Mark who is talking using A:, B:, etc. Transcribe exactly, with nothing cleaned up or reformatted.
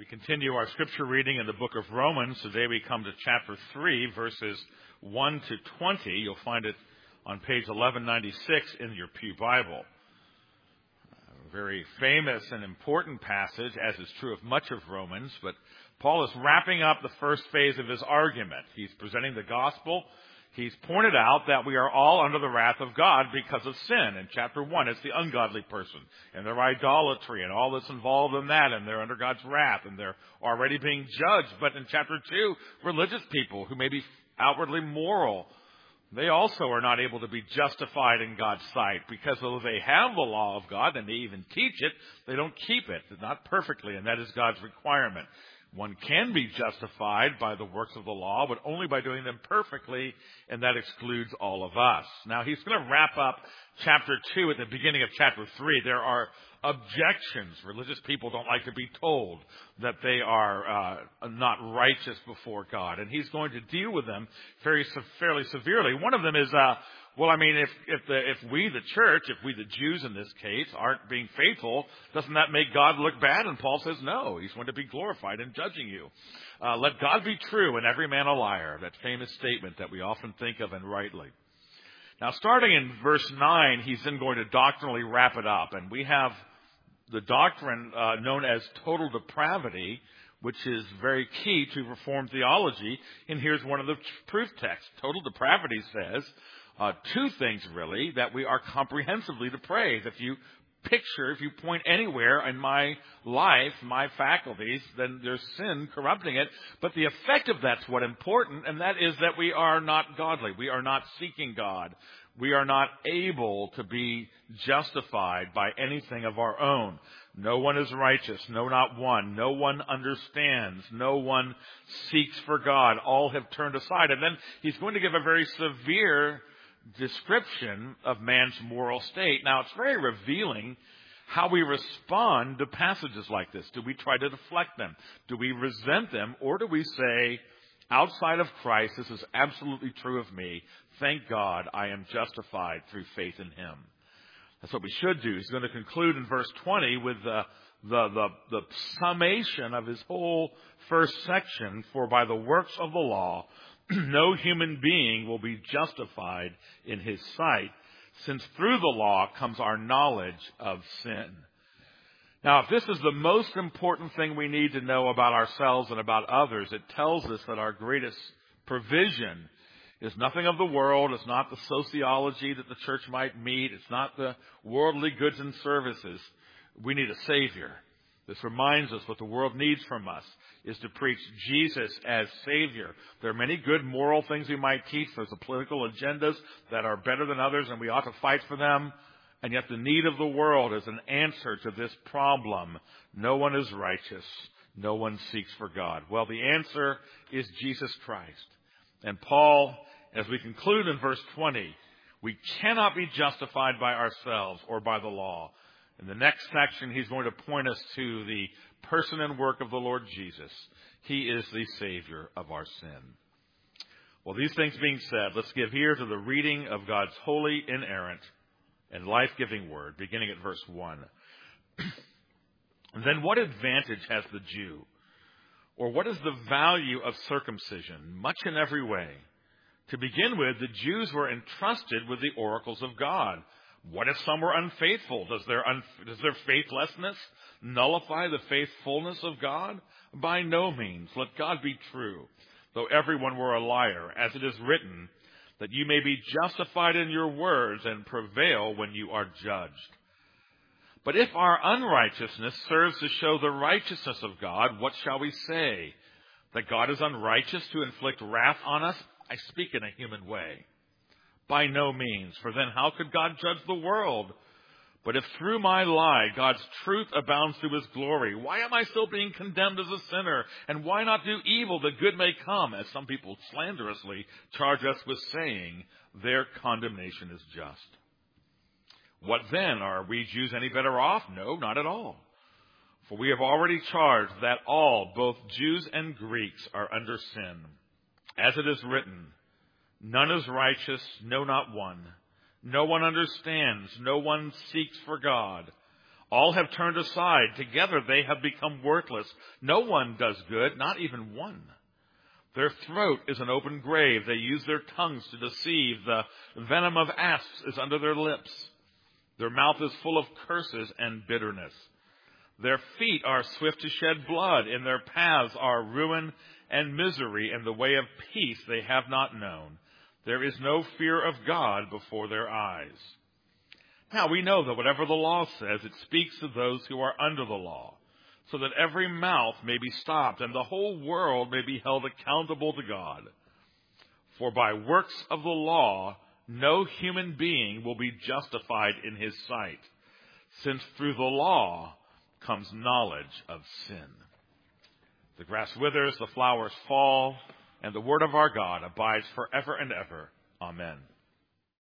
A: We continue our scripture reading in the book of Romans. Today we come to chapter three, verses one to twenty. You'll find it on page eleven ninety-six in your Pew Bible. A very famous and important passage, as is true of much of Romans, but Paul is wrapping up the first phase of his argument. He's presenting the gospel. He's pointed out that we are all under the wrath of God because of sin. In chapter one, it's the ungodly person and their idolatry and all that's involved in that, and they're under God's wrath and they're already being judged. But in chapter two, religious people who may be outwardly moral, they also are not able to be justified in God's sight because though they have the law of God and they even teach it, they don't keep it, not perfectly, and that is God's requirement. One can be justified by the works of the law, but only by doing them perfectly, and that excludes all of us. Now, he's going to wrap up chapter two at the beginning of chapter three. There are objections. Religious people don't like to be told that they are uh, not righteous before God, and he's going to deal with them very fairly severely. One of them is, uh, well, I mean, if if, the, if we, the church, if we, the Jews in this case, aren't being faithful, doesn't that make God look bad? And Paul says, no, he's going to be glorified in judging you. Uh, let God be true and every man a liar, that famous statement that we often think of, and rightly. Now, starting in verse nine, he's then going to doctrinally wrap it up. And we have the doctrine uh, known as total depravity, which is very key to Reformed theology. And here's one of the proof texts. Total depravity says uh, two things, really, that we are comprehensively depraved. If you picture, if you point anywhere in my life, my faculties, then there's sin corrupting it. But the effect of that's what's important, and that is that we are not godly. We are not seeking God. We are not able to be justified by anything of our own. No one is righteous, no, not one. No one understands. No one seeks for God. All have turned aside. And then he's going to give a very severe description of man's moral state. Now, it's very revealing how we respond to passages like this. Do we try to deflect them? Do we resent them? Or do we say, outside of Christ, this is absolutely true of me. Thank God I am justified through faith in him. That's what we should do. He's going to conclude in verse twenty with the, the, the, the summation of his whole first section. For by the works of the law, no human being will be justified in his sight, since through the law comes our knowledge of sin. Now, if this is the most important thing we need to know about ourselves and about others, it tells us that our greatest provision is nothing of the world. It's not the sociology that the church might meet. It's not the worldly goods and services. We need a Savior. This reminds us what the world needs from us is to preach Jesus as Savior. There are many good moral things we might teach. There's the political agendas that are better than others, and we ought to fight for them. And yet the need of the world is an answer to this problem. No one is righteous. No one seeks for God. Well, the answer is Jesus Christ. And Paul, as we conclude in verse twenty, we cannot be justified by ourselves or by the law. In the next section, he's going to point us to the person and work of the Lord Jesus. He is the Savior of our sin. Well, these things being said, let's give ear to the reading of God's holy, inerrant, and life-giving word, beginning at verse one. Then what advantage has the Jew? Or what is the value of circumcision? Much in every way. To begin with, the Jews were entrusted with the oracles of God. What if some were unfaithful? Does their, un- does their faithlessness nullify the faithfulness of God? By no means. Let God be true, though everyone were a liar, as it is written, that you may be justified in your words and prevail when you are judged. But if our unrighteousness serves to show the righteousness of God, what shall we say? That God is unrighteous to inflict wrath on us? I speak in a human way. By no means, for then how could God judge the world? But if through my lie God's truth abounds through his glory, why am I still being condemned as a sinner? And why not do evil that good may come, as some people slanderously charge us with saying? Their condemnation is just. What then? Are we Jews any better off? No, not at all. For we have already charged that all, both Jews and Greeks, are under sin. As it is written, none is righteous, no, not one. No one understands. No one seeks for God. All have turned aside. Together they have become worthless. No one does good, not even one. Their throat is an open grave. They use their tongues to deceive. The venom of asps is under their lips. Their mouth is full of curses and bitterness. Their feet are swift to shed blood. In their paths are ruin and misery. In the way of peace they have not known. There is no fear of God before their eyes. Now we know that whatever the law says, it speaks to those who are under the law, so that every mouth may be stopped and the whole world may be held accountable to God. For by works of the law, no human being will be justified in his sight, since through the law comes knowledge of sin. The grass withers, the flowers fall, and the word of our God abides forever and ever. Amen.